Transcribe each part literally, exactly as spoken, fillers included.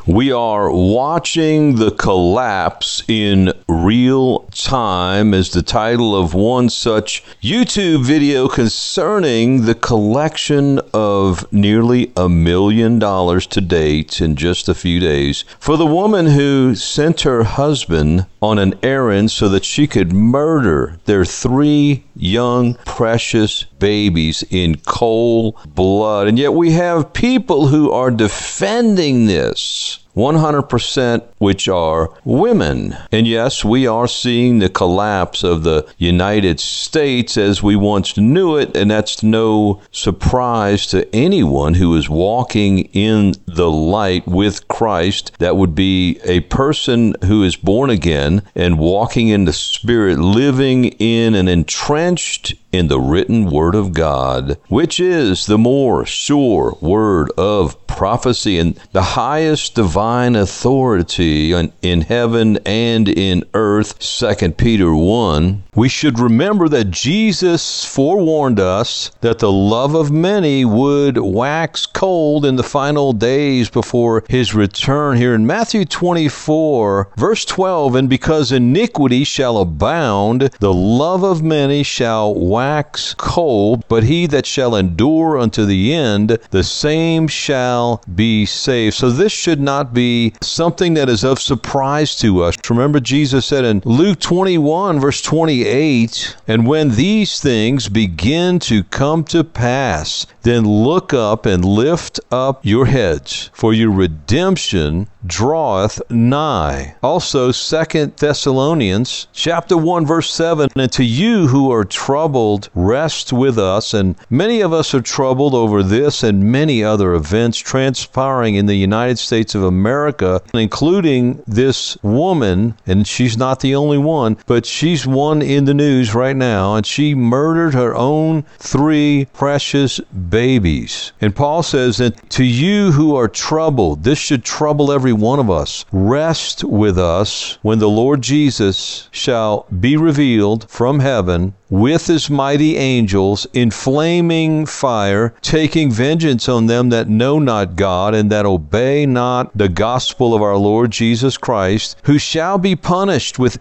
We are watching the collapse in real time is the title of one such YouTube video concerning the collection of nearly a million dollars to date in just a few days for the woman who sent her husband on an errand so that she could murder their three young, precious babies in cold blood. And yet we have people who are defending this. one hundred percent which are women. And yes, we are seeing the collapse of the United States as we once knew it, and that's no surprise to anyone who is walking in the light with Christ. That would be a person who is born again and walking in the Spirit, living in and entrenched in the written Word of God, which is the more sure word of prophecy and the highest divine authority in, in heaven and in earth, Second Peter one. We should remember that Jesus forewarned us that the love of many would wax cold in the final days before his return. Here in Matthew twenty-four, verse twelve, and because iniquity shall abound, the love of many shall wax cold, but he that shall endure unto the end, the same shall be saved. So this should not be something that is of surprise to us. Remember, Jesus said in Luke twenty-one, verse twenty-eight, and when these things begin to come to pass, then look up and lift up your heads, for your redemption draweth nigh. Also, Second Thessalonians chapter one, verse seven, and to you who are troubled, rest with us. And many of us are troubled over this and many other events transpiring in the United States of America, including this woman, and she's not the only one, but she's one in the news right now, and she murdered her own three precious babies. And Paul says that to you who are troubled, this should trouble every one of us, rest with us when the Lord Jesus shall be revealed from heaven with his mighty angels in flaming fire, taking vengeance on them that know not God and that obey not the gospel of our Lord Jesus Christ, who shall be punished with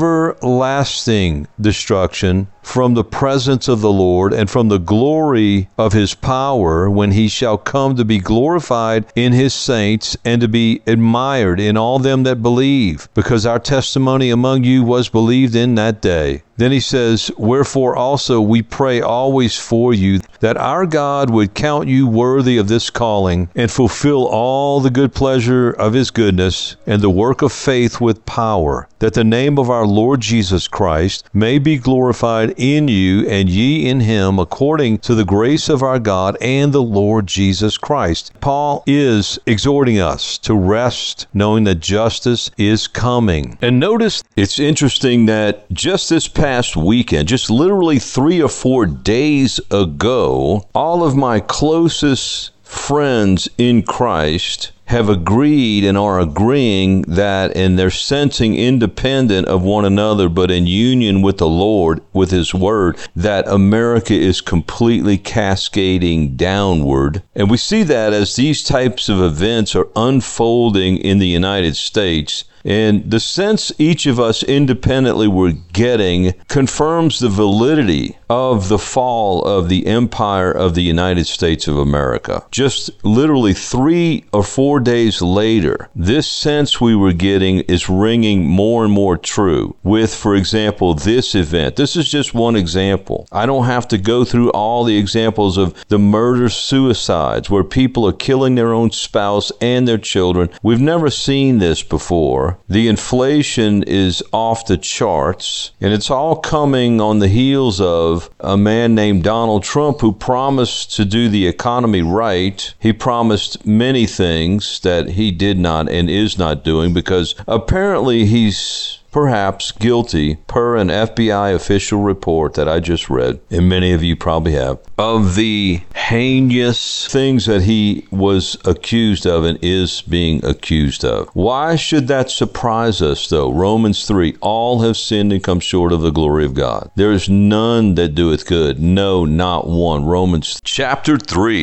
everlasting destruction from the presence of the Lord and from the glory of his power, when he shall come to be glorified in his saints and to be admired in all them that believe, because our testimony among you was believed in that day. Then he says, wherefore also we pray always for you, that our God would count you worthy of this calling, and fulfill all the good pleasure of his goodness, and the work of faith with power, that the name of our Lord Jesus Christ may be glorified in you, and ye in him, according to the grace of our God and the Lord Jesus Christ. Paul is exhorting us to rest, knowing that justice is coming. And notice, it's interesting that just this past weekend, just literally three or four days ago, all of my closest friends in Christ have agreed and are agreeing that, and they're sensing independent of one another, but in union with the Lord, with his word, that America is completely cascading downward. And we see that as these types of events are unfolding in the United States. And the sense each of us independently were getting confirms the validity of the fall of the empire of the United States of America. Just literally three or four days later, this sense we were getting is ringing more and more true with, for example, this event. This is just one example. I don't have to go through all the examples of the murder-suicides where people are killing their own spouse and their children. We've never seen this before. The inflation is off the charts, and it's all coming on the heels of a man named Donald Trump who promised to do the economy right. He promised many things that he did not and is not doing, because apparently he's perhaps guilty, per an F B I official report that I just read, and many of you probably have, of the heinous things that he was accused of and is being accused of. Why should that surprise us, though? Romans three, all have sinned and come short of the glory of God. There is none that doeth good, no, not one. Romans chapter three.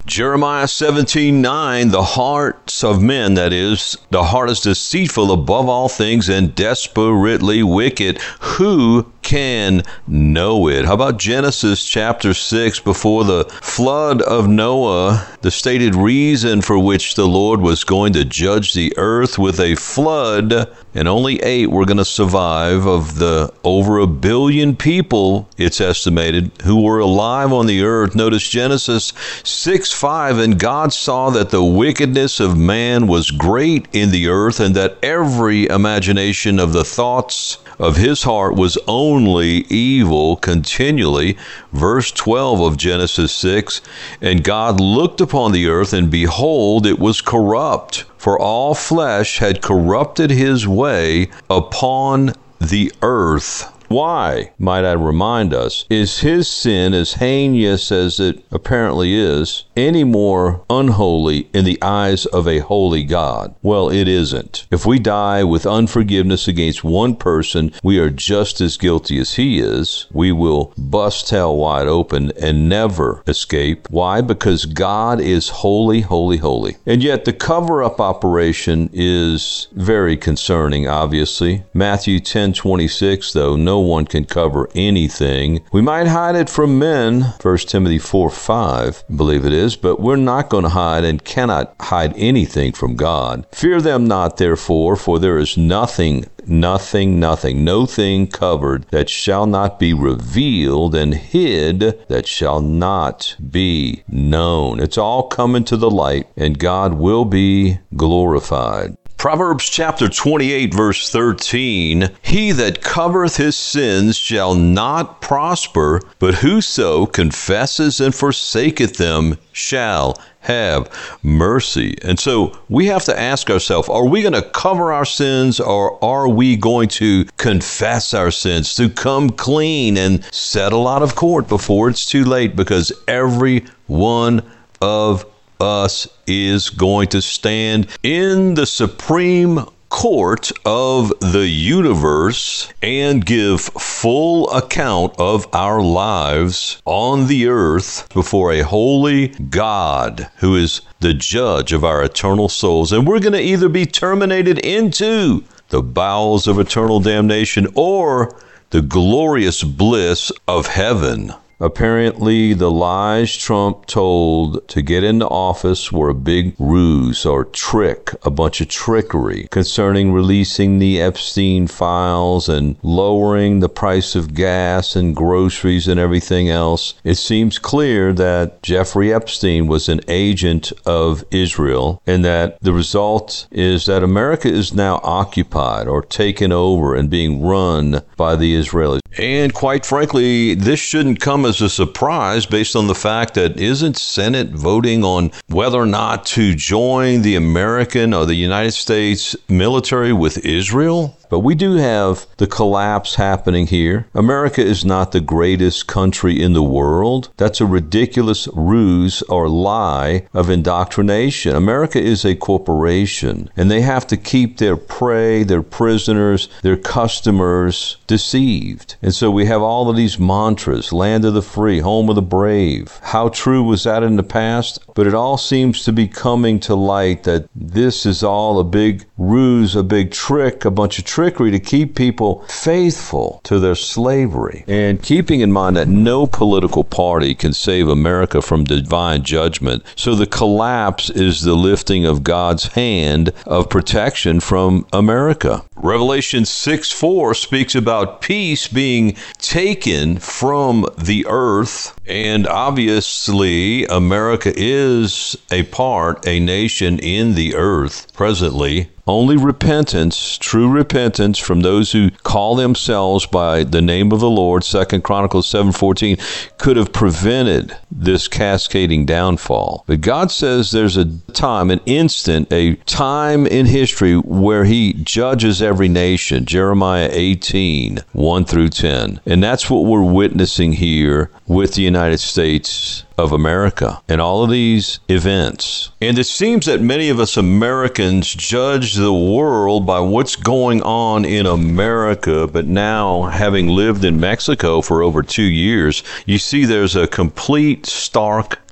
Jeremiah seventeen nine, the hearts of men, that is, the heart is deceitful above all things and desperately wicked. Who can know it? How about Genesis chapter six? Before the flood of Noah, the stated reason for which the Lord was going to judge the earth with a flood, and only eight were going to survive of the over a billion people, it's estimated, who were alive on the earth. Notice Genesis six five, and God saw that the wickedness of man was great in the earth, and that every imagination of the thoughts of his heart was only evil continually. Verse twelve of Genesis six, and God looked upon the earth, and behold, it was corrupt, for all flesh had corrupted his way upon the earth. Why, might I remind us, is his sin, as heinous as it apparently is, any more unholy in the eyes of a holy God? Well, it isn't. If we die with unforgiveness against one person, we are just as guilty as he is. We will bust hell wide open and never escape. Why? Because God is holy, holy, holy. And yet the cover-up operation is very concerning, obviously. Matthew ten twenty-six, though, no one can cover anything. We might hide it from men, First Timothy four five, I believe it is, but we're not going to hide and cannot hide anything from God. Fear them not, therefore, for there is nothing, nothing, nothing, no thing covered that shall not be revealed, and hid that shall not be known. It's all coming to the light, and God will be glorified. Proverbs chapter twenty-eight, verse thirteen, he that covereth his sins shall not prosper, but whoso confesses and forsaketh them shall have mercy. And so we have to ask ourselves, are we going to cover our sins, or are we going to confess our sins, to come clean and settle out of court before it's too late? Because every one of us is going to stand in the Supreme Court of the universe and give full account of our lives on the earth before a holy God who is the judge of our eternal souls. And we're going to either be terminated into the bowels of eternal damnation or the glorious bliss of heaven. Apparently, the lies Trump told to get into office were a big ruse or trick, a bunch of trickery concerning releasing the Epstein files and lowering the price of gas and groceries and everything else. It seems clear that Jeffrey Epstein was an agent of Israel, and that the result is that America is now occupied or taken over and being run by the Israelis. And quite frankly, this shouldn't come as a surprise based on the fact that isn't Senate voting on whether or not to join the American or the United States military with Israel? But we do have the collapse happening here. America is not the greatest country in the world. That's a ridiculous ruse or lie of indoctrination. America is a corporation, and they have to keep their prey, their prisoners, their customers deceived. And so we have all of these mantras, land of the free, home of the brave. How true was that in the past? But it all seems to be coming to light that this is all a big ruse, a big trick, a bunch of trickery to keep people faithful to their slavery. And keeping in mind that no political party can save America from divine judgment. So the collapse is the lifting of God's hand of protection from America. Revelation six four speaks about peace being taken from the earth. And obviously, America is a part, a nation in the earth presently. Only repentance, true repentance from those who call themselves by the name of the Lord, Second Chronicles seven fourteen, could have prevented this cascading downfall. But God says there's a time, an instant, a time in history where he judges every nation. Jeremiah eighteen, one through ten. And that's what we're witnessing here with the United States of America and all of these events. And it seems that many of us Americans judge the world by what's going on in America, but now, having lived in Mexico for over two years, you see there's a complete stark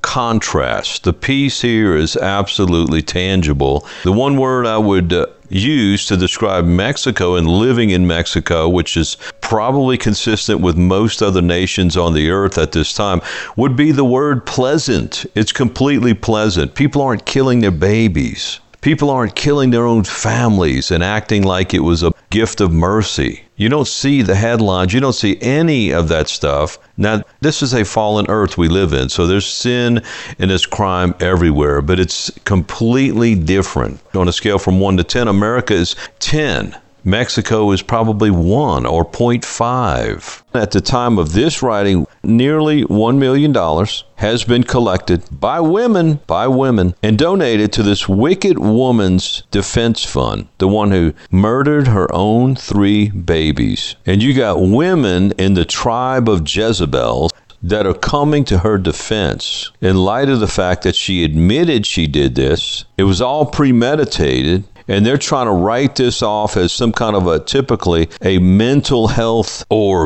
contrast. The peace here is absolutely tangible. The one word I would uh, use to describe Mexico and living in Mexico, which is probably consistent with most other nations on the earth at this time, would be the word pleasant. It's completely pleasant. People aren't killing their babies. People aren't killing their own families and acting like it was a gift of mercy. You don't see the headlines. You don't see any of that stuff. Now, this is a fallen earth we live in, so there's sin and there's crime everywhere, but it's completely different. On a scale from one to ten, America is ten. Mexico is probably one or zero point five. At the time of this writing, nearly one million dollars has been collected by women, by women, and donated to this wicked woman's defense fund, the one who murdered her own three babies. And you got women in the tribe of Jezebel that are coming to her defense in light of the fact that she admitted she did this. It was all premeditated. And they're trying to write this off as some kind of a typically a mental health or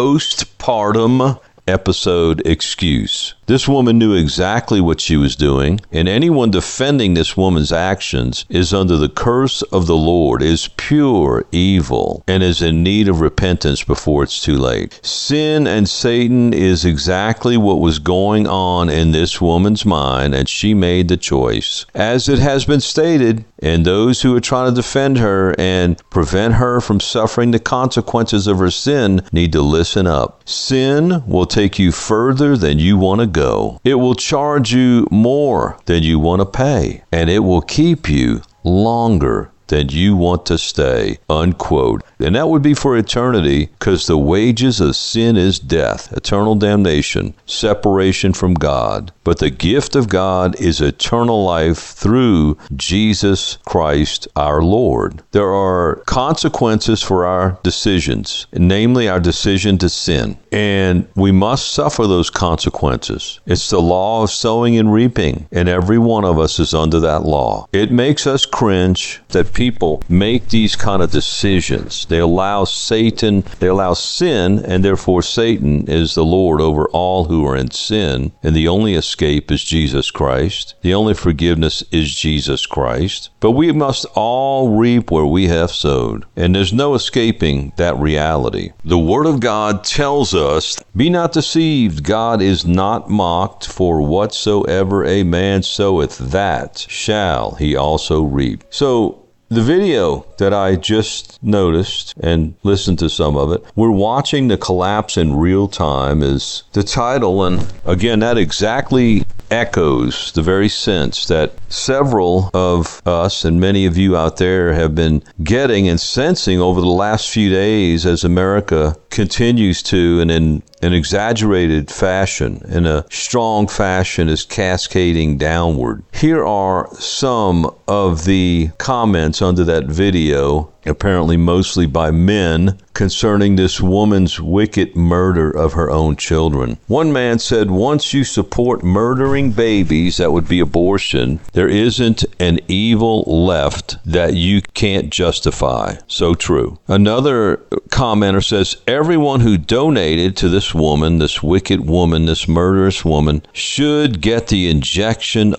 postpartum episode excuse. This woman knew exactly what she was doing, and anyone defending this woman's actions is under the curse of the Lord, is pure evil, and is in need of repentance before it's too late. Sin and Satan is exactly what was going on in this woman's mind, and she made the choice. As it has been stated, and those who are trying to defend her and prevent her from suffering the consequences of her sin need to listen up. Sin will take you further than you want to go. Go. It will charge you more than you want to pay, and it will keep you longer than you want to stay, unquote. And that would be for eternity, because the wages of sin is death, eternal damnation, separation from God. But the gift of God is eternal life through Jesus Christ our Lord. There are consequences for our decisions, namely our decision to sin. And we must suffer those consequences. It's the law of sowing and reaping, and every one of us is under that law. It makes us cringe that people make these kind of decisions. They allow Satan, they allow sin, and therefore Satan is the Lord over all who are in sin. And the only escape is Jesus Christ. The only forgiveness is Jesus Christ. But we must all reap where we have sowed. And there's no escaping that reality. The Word of God tells us, "Be not deceived, God is not mocked, for whatsoever a man soweth, that shall he also reap." So, the video that I just noticed and listened to some of it, we're watching the collapse in real time is the title. And again, that exactly echoes the very sense that several of us and many of you out there have been getting and sensing over the last few days as America continues to, and in an exaggerated fashion, in a strong fashion, is cascading downward. Here are some of the comments under that video, apparently mostly by men, concerning this woman's wicked murder of her own children. One man said, "Once you support murdering babies, that would be abortion, there isn't an evil left that you can't justify." So true. Another commenter says, "Everyone who donated to this woman, this wicked woman, this murderous woman, should get the injection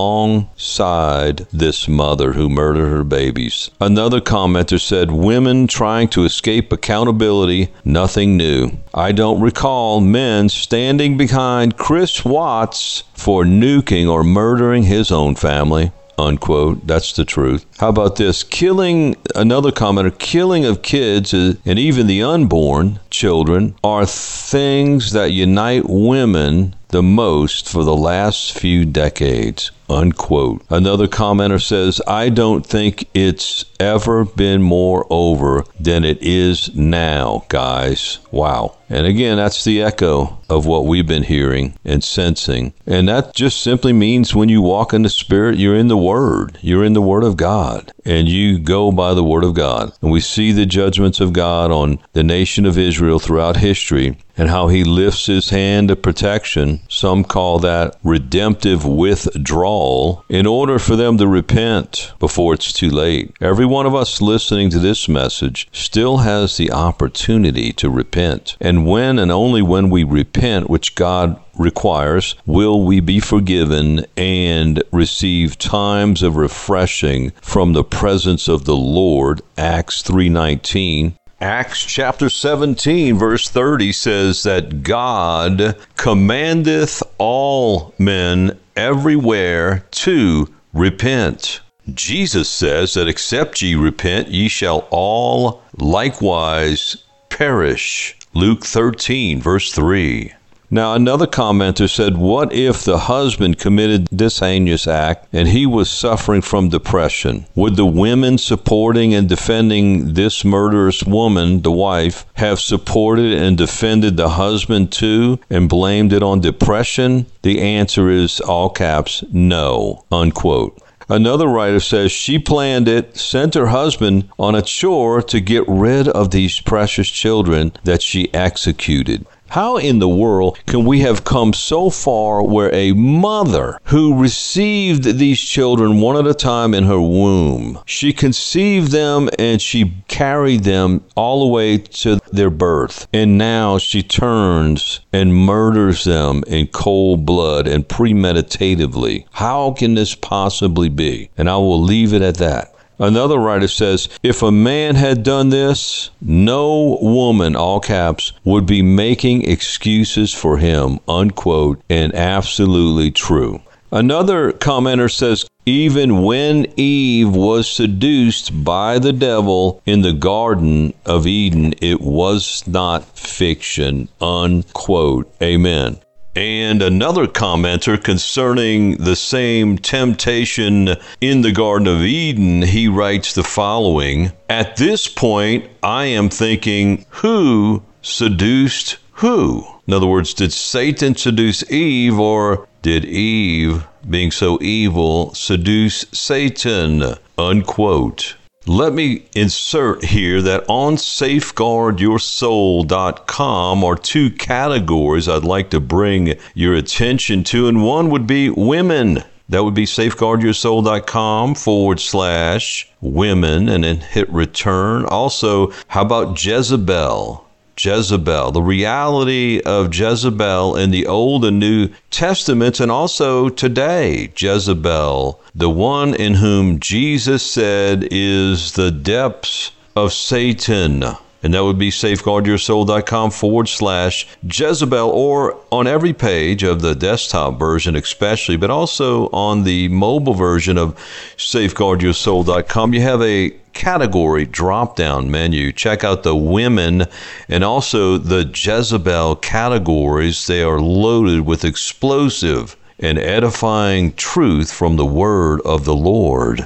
alongside this mother who murdered her babies." Another commenter said, "Women trying to escape accountability, nothing new. I don't recall men standing behind Chris Watts for nuking or murdering his own family." Unquote. That's the truth. How about this? Killing, another commenter, killing of kids and even the unborn children are things that unite women the most for the last few decades. Unquote. Another commenter says, "I don't think it's ever been more over than it is now, guys." Wow. And again, that's the echo of what we've been hearing and sensing. And that just simply means when you walk in the Spirit, you're in the Word. You're in the Word of God. And you go by the Word of God. And we see the judgments of God on the nation of Israel throughout history, and how he lifts his hand of protection. Some call that redemptive withdrawal, in order for them to repent before it's too late. Every one of us listening to this message still has the opportunity to repent. And And when and only when we repent, which God requires, will we be forgiven and receive times of refreshing from the presence of the Lord. Acts three nineteen. Acts chapter seventeen, verse thirty says that God commandeth all men everywhere to repent. Jesus says that except ye repent, ye shall all likewise perish. Luke thirteen, verse three. Now, another commenter said, what if the husband committed this heinous act and he was suffering from depression? Would the women supporting and defending this murderous woman, the wife, have supported and defended the husband too and blamed it on depression? The answer is, all caps, no, unquote. Another writer says she planned it, sent her husband on a chore to get rid of these precious children that she executed. How in the world can we have come so far where a mother who received these children one at a time in her womb, she conceived them and she carried them all the way to their birth, and now she turns and murders them in cold blood and premeditatively? How can this possibly be? And I will leave it at that. Another writer says, if a man had done this, no woman, all caps, would be making excuses for him, unquote, and absolutely true. Another commenter says, even when Eve was seduced by the devil in the Garden of Eden, it was not fiction, unquote. Amen. And another commenter concerning the same temptation in the Garden of Eden, he writes the following: at this point, I am thinking, who seduced who? In other words, did Satan seduce Eve, or did Eve, being so evil, seduce Satan? Unquote. Let me insert here that on safeguard your soul dot com are two categories I'd like to bring your attention to, and one would be women. That would be safeguard your soul dot com forward slash women, and then hit return. Also, how about Jezebel? Jezebel, the reality of Jezebel in the Old and New Testaments, and also today, Jezebel, the one in whom Jesus said is the depths of Satan. And that would be safeguard your soul dot com forward slash Jezebel, or on every page of the desktop version especially, but also on the mobile version of safeguard your soul dot com. You have a category drop-down menu. Check out the women and also the Jezebel categories. They are loaded with explosive and edifying truth from the word of the Lord.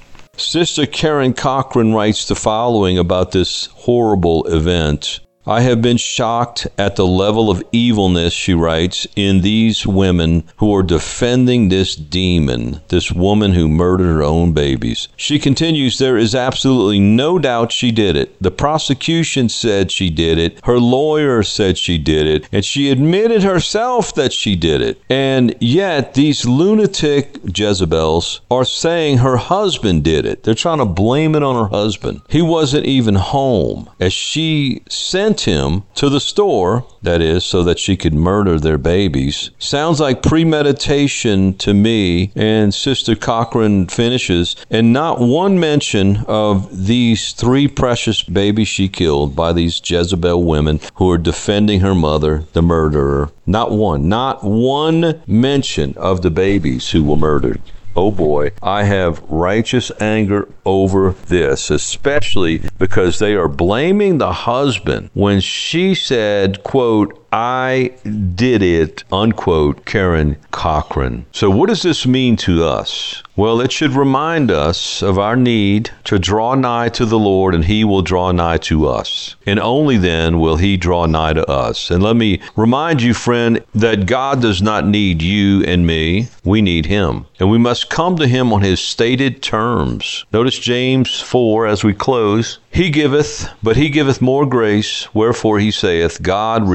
Sister Karen Cochran writes the following about this horrible event. I have been shocked at the level of evilness, she writes, in these women who are defending this demon, this woman who murdered her own babies. She continues, there is absolutely no doubt she did it. The prosecution said she did it. Her lawyer said she did it. And she admitted herself that she did it. And yet these lunatic Jezebels are saying her husband did it. They're trying to blame it on her husband. He wasn't even home as she sent him to the store, that is, so that she could murder their babies. Sounds like premeditation to me. And Sister Cochran finishes, and not one mention of these three precious babies she killed by these Jezebel women who are defending her mother, the murderer. Not one, not one mention of the babies who were murdered. Oh boy, I have righteous anger over this, especially because they are blaming the husband when she said, quote, I did it, unquote, Karen Cochran. So what does this mean to us? Well, it should remind us of our need to draw nigh to the Lord, and he will draw nigh to us. And only then will he draw nigh to us. And let me remind you, friend, that God does not need you and me. We need him. And we must come to him on his stated terms. Notice James four as we close. He giveth, but he giveth more grace. Wherefore he saith, God resisteth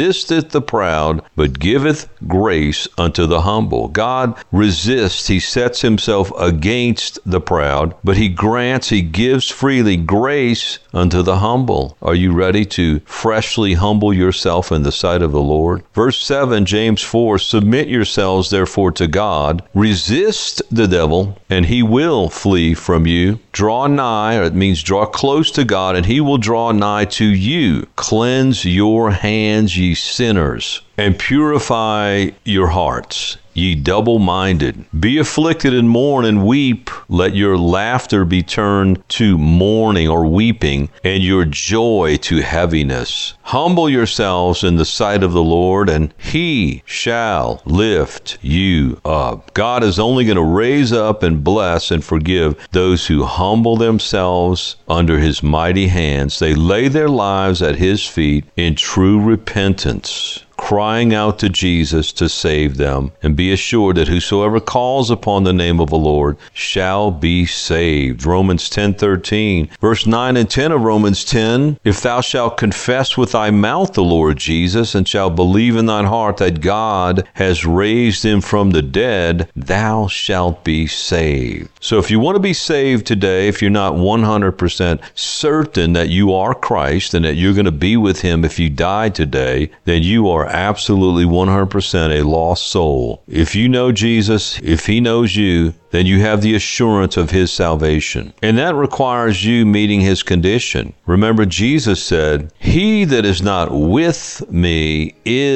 resisteth the proud, but giveth grace unto the humble. God resists, he sets himself against the proud, but he grants, he gives freely grace unto the humble. Are you ready to freshly humble yourself in the sight of the Lord? Verse seven, James four, submit yourselves therefore to God, resist the devil, and he will flee from you. Draw nigh, or it means draw close to God, and he will draw nigh to you. Cleanse your hands, ye sinners, and purify your hearts, ye double-minded. Be afflicted and mourn and weep. Let your laughter be turned to mourning or weeping, and your joy to heaviness. Humble yourselves in the sight of the Lord, and he shall lift you up. God is only going to raise up and bless and forgive those who humble themselves under his mighty hands. They lay their lives at his feet in true repentance, crying out to Jesus to save them, and be assured that whosoever calls upon the name of the Lord shall be saved. Romans ten thirteen, verse nine and ten of Romans ten, if thou shalt confess with thy mouth the Lord Jesus, and shalt believe in thine heart that God has raised him from the dead, thou shalt be saved. So if you want to be saved today, if you're not one hundred percent certain that you are Christ and that you're going to be with him if you die today, then you are absolutely one hundred percent a lost soul. If you know Jesus, if he knows you, then you have the assurance of his salvation. And that requires you meeting his condition. Remember, Jesus said, he that is not with me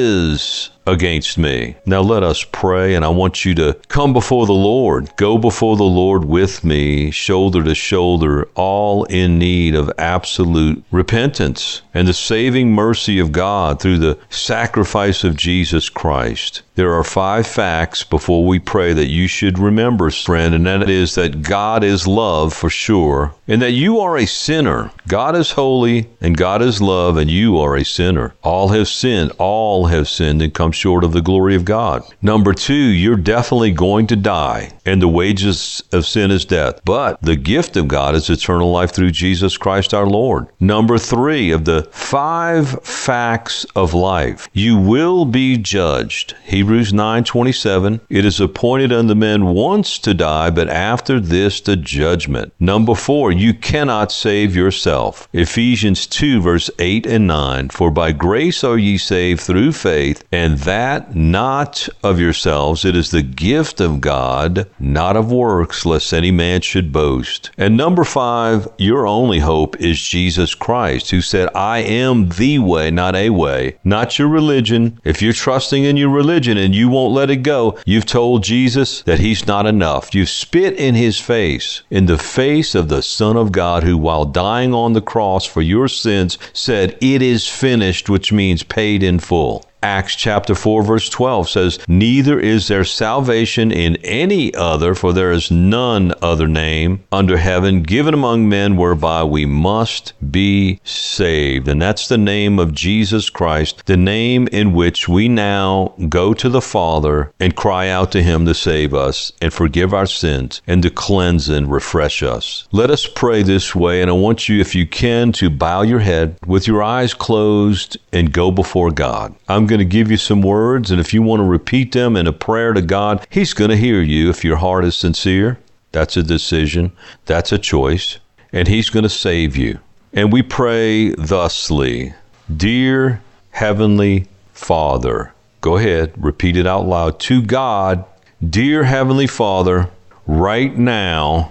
is against me. Now let us pray, and I want you to come before the Lord. Go before the Lord with me, shoulder to shoulder, all in need of absolute repentance and the saving mercy of God through the sacrifice of Jesus Christ. There are five facts before we pray that you should remember, friend, and that is that God is love for sure, and that you are a sinner. God is holy, and God is love, and you are a sinner. All have sinned. All have sinned and come short of the glory of God. Number two, you're definitely going to die, and the wages of sin is death. But the gift of God is eternal life through Jesus Christ our Lord. Number three, of the five facts of life, you will be judged. Hebrews nine twenty-seven, it is appointed unto men once to die, but after this the judgment. Number four, you cannot save yourself. Ephesians two verse eight and nine, for by grace are ye saved through faith, and that not of yourselves, it is the gift of God, not of works, lest any man should boast. And number five, your only hope is Jesus Christ, who said, I am the way, not a way, not your religion. If you're trusting in your religion and you won't let it go, you've told Jesus that he's not enough. You've spit in his face, in the face of the Son of God, who while dying on the cross for your sins said, it is finished, which means paid in full. Acts chapter four verse twelve says, neither is there salvation in any other, for there is none other name under heaven given among men whereby we must be saved. And that's the name of Jesus Christ, the name in which we now go to the Father and cry out to him to save us and forgive our sins and to cleanse and refresh us. Let us pray this way, and I want you, if you can, to bow your head with your eyes closed and go before God. I'm going to give you some words, and if you want to repeat them in a prayer to God, he's going to hear you if your heart is sincere. That's a decision. That's a choice. And he's going to save you. And we pray thusly, dear Heavenly Father. Go ahead, repeat it out loud. To God, dear Heavenly Father, right now,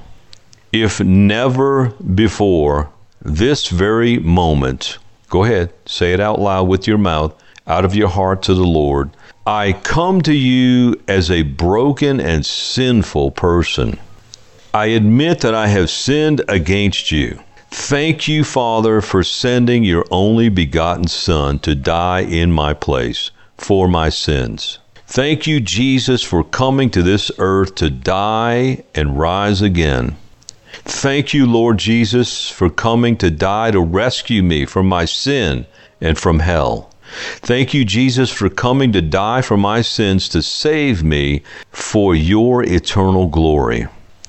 if never before, this very moment, go ahead, say it out loud with your mouth, out of your heart to the Lord. I come to you as a broken and sinful person. I admit that I have sinned against you. Thank you, Father, for sending your only begotten Son to die in my place for my sins. Thank you, Jesus, for coming to this earth to die and rise again. Thank you, Lord Jesus, for coming to die to rescue me from my sin and from hell. Thank you, Jesus, for coming to die for my sins to save me for your eternal glory.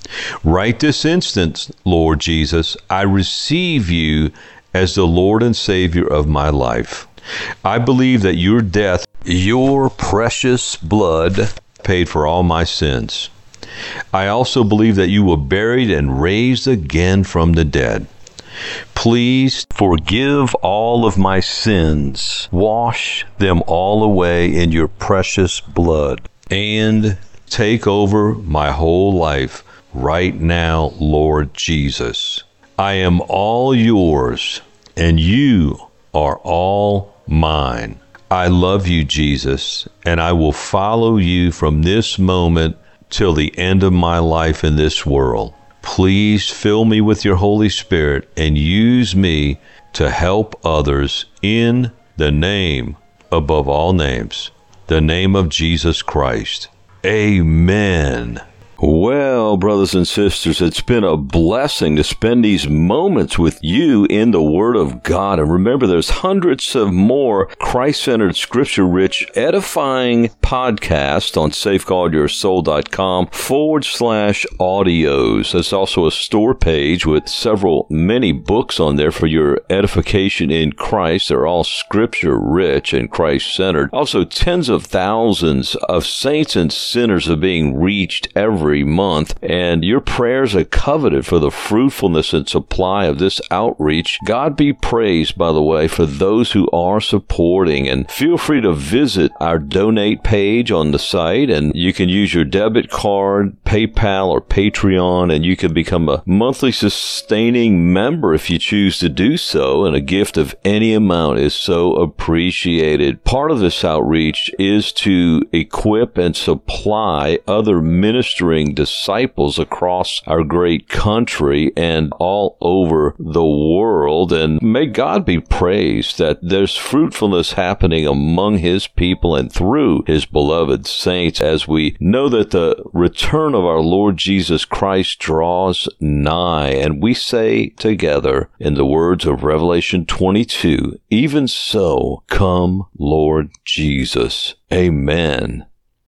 Right this instant, Lord Jesus, I receive you as the Lord and Savior of my life. I believe that your death, your precious blood, paid for all my sins. I also believe that you were buried and raised again from the dead. Please forgive all of my sins. Wash them all away in your precious blood. And take over my whole life right now, Lord Jesus. I am all yours, and you are all mine. I love you, Jesus, and I will follow you from this moment till the end of my life in this world. Please fill me with your Holy Spirit and use me to help others in the name above all names, the name of Jesus Christ. Amen. Well, brothers and sisters, it's been a blessing to spend these moments with you in the Word of God. And remember, there's hundreds of more Christ-centered, scripture-rich, edifying podcasts on safeguardyoursoul.com forward slash audios. There's also a store page with several, many books on there for your edification in Christ. They're all scripture-rich and Christ-centered. Also, tens of thousands of saints and sinners are being reached every Every month, and your prayers are coveted for the fruitfulness and supply of this outreach. God be praised, by the way, for those who are supporting, and feel free to visit our donate page on the site, and you can use your debit card, PayPal, or Patreon, and you can become a monthly sustaining member if you choose to do so, and a gift of any amount is so appreciated. Part of this outreach is to equip and supply other ministering disciples across our great country and all over the world. And may God be praised that there's fruitfulness happening among His people and through His beloved saints, as we know that the return of our Lord Jesus Christ draws nigh. And we say together, in the words of Revelation twenty-two, even so, come, Lord Jesus. Amen.